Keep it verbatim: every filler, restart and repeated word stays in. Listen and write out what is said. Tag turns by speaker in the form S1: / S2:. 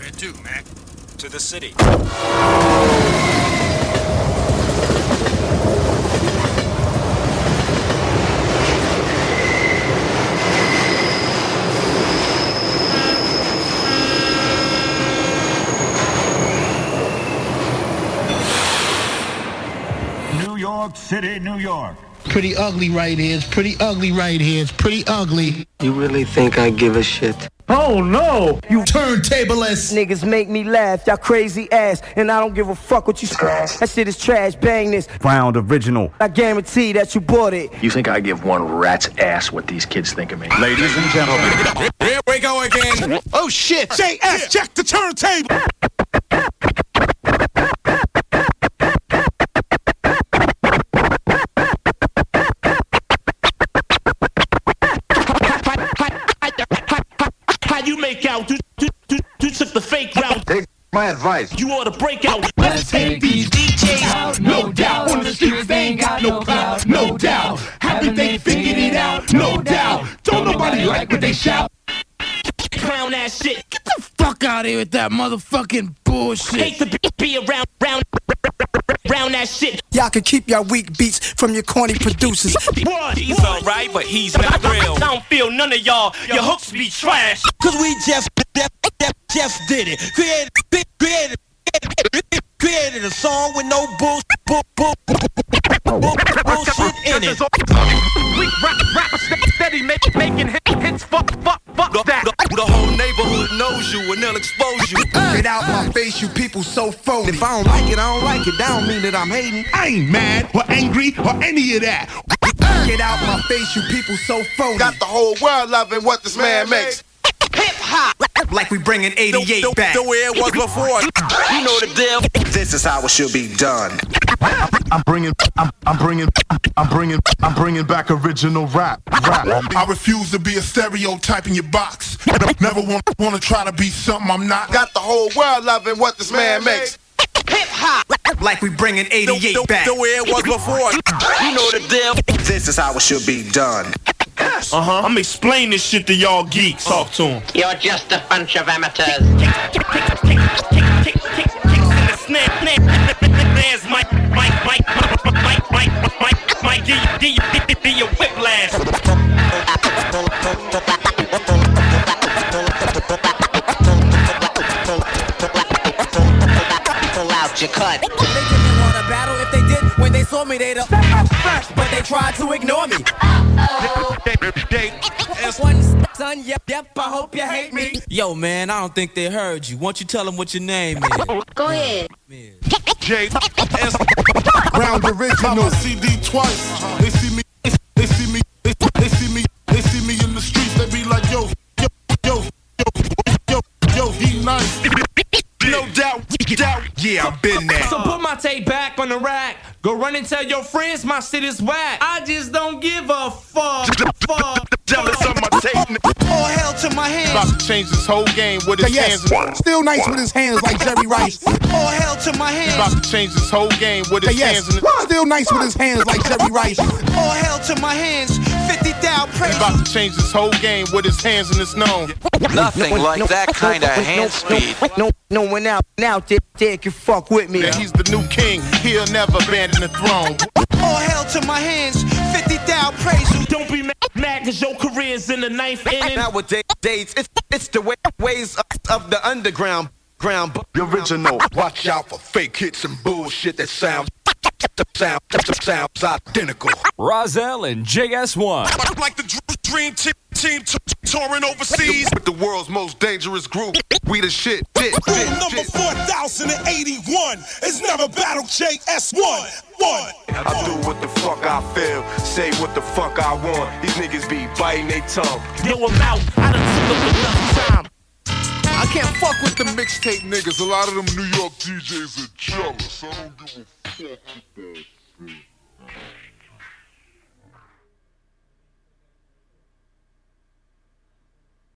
S1: Where to, Mac?
S2: To the city.
S3: New York City, New York.
S4: Pretty ugly right here. It's pretty ugly right here. It's pretty ugly.
S5: You really think I give a shit?
S4: Oh no!
S6: You turntablist niggas make me laugh, y'all crazy ass, and I don't give a fuck what you scratch. That shit is trash, bang this.
S3: Round original.
S6: I guarantee that you bought it.
S7: You think I give one rat's ass what these kids think of me?
S1: Ladies and gentlemen, here we go again.
S4: Oh shit!
S1: J S, check the turntable.
S8: You make out, you, you, you, you took the fake route.
S9: Take my advice.
S8: You ought to break out.
S10: Let's take these D Js out, no doubt. On the streets they ain't got no clout, no doubt. Haven't they figured it out, no doubt. Don't nobody like what they shout.
S8: Clown ass shit.
S4: Get the fuck out of here with that motherfucking bullshit.
S8: Hate to be, be around, round, round that shit.
S6: Y'all can keep your weak beats from your corny producers.
S8: What?
S2: He's alright, but he's not real.
S8: I don't feel none of y'all. Your hooks be trash.
S11: Cause we just, just, just, just did it. Created, created, created, created a song with no bull, bull, bull, bull, bullshit in it.
S8: We rap, rap, steady, make, making hit, hits, fuck, fuck, fuck that.
S11: The whole neighborhood knows you and they'll expose you.
S9: Get out my face, you people so phony.
S11: If I don't like it, I don't like it. That don't mean that I'm hating.
S4: I ain't mad or angry or any of that.
S9: Get out my face, you people so phony.
S12: Got the whole world loving what this man makes.
S11: Hip hop,
S9: like we bringing eighty-eight
S11: the, the,
S9: back.
S11: The way it was before. You know the deal.
S12: This is how it should be done.
S13: I'm bringing, I'm, I'm bringing, I'm bringing, I'm bringing back original rap. Rap.
S14: I refuse to be a stereotype in your box. Never want, want to try to be something I'm not.
S12: Got the whole world loving what this man makes.
S11: Hip hop,
S9: like we bringing eighty-eight
S11: the, the,
S9: back.
S11: The way it was before. You know the deal.
S12: This is how it should be done.
S8: Uh-huh. I'm explaining this shit to y'all geeks. Talk to them.
S15: You're just a bunch of amateurs.
S8: Snares might, might, might, might, might, might, might give you, give you, give you whiplash.
S15: Pull out your cut.
S6: They didn't want a battle. If they did, when they saw me, they'd have but they tried to ignore me. One son, yep, yep, I hope you hate me.
S11: Yo, man, I don't think they heard you. Why don't you tell them what your name is?
S15: Go ahead.
S14: J S Round original. C D twice. They see me, they see me, they, they see me, they see me in the streets. They be like, yo, yo, yo, yo, yo, yo, he nice.
S8: No doubt, doubt.
S9: Yeah, I've been there.
S8: So put my tape back on the rack. Go run and tell your friends my shit is whack. I just don't give a fuck. Fuck.
S1: Jealous of my tape.
S11: All hell to my hands.
S1: About to change this whole game with his
S4: yes.
S1: hands.
S4: Still nice with his hands like Jerry Rice.
S11: All hell to my hands.
S1: About to change this whole game with his
S4: yes.
S1: hands. In
S4: Still nice with his hands like Jerry Rice.
S11: All hell to my hands. fifty down praise.
S1: About to change this whole game with his hands in his nose.
S5: Nothing no, like no, that kind of no, hand
S6: no,
S5: speed.
S6: No, no, no one out, out there, there can fuck with me.
S1: Yeah, he's the new king. He'll never abandon the throne.
S11: All hell to my hands. fifty down praise.
S8: Don't be mad, mad cause your career's in the ninth inning.
S11: Nowadays, it's, it's the way, ways of, of the underground. Ground.
S9: The original. Watch out for fake hits and bullshit that sounds sound, sounds identical.
S16: Rozelle and J S one.
S14: Like the dream team, team t- touring overseas.
S12: With the world's most dangerous group. We the shit. shit, shit
S14: Number
S12: shit.
S14: four thousand eighty-one. It's never battle J S one. One.
S12: I do what the fuck I feel. Say what the fuck I want. These niggas be biting they tongue.
S8: Yo, I'm out. I done took up enough time.
S14: I can't fuck with the mixtape niggas. A lot of them New York D Js are jealous. I don't give a fuck with that shit.